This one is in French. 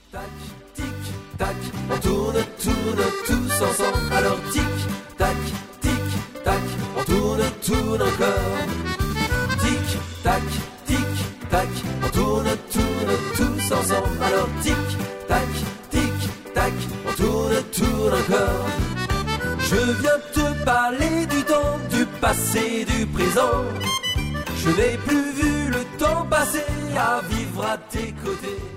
Tac, tic, tac, on tourne tous ensemble. Alors tic, tac, on tourne encore. Tic, tac, on tourne tous ensemble. Alors tic, tac, on tourne encore. Je viens te parler du temps, du passé, du présent. Je n'ai plus vu le temps passer à vivre à tes côtés.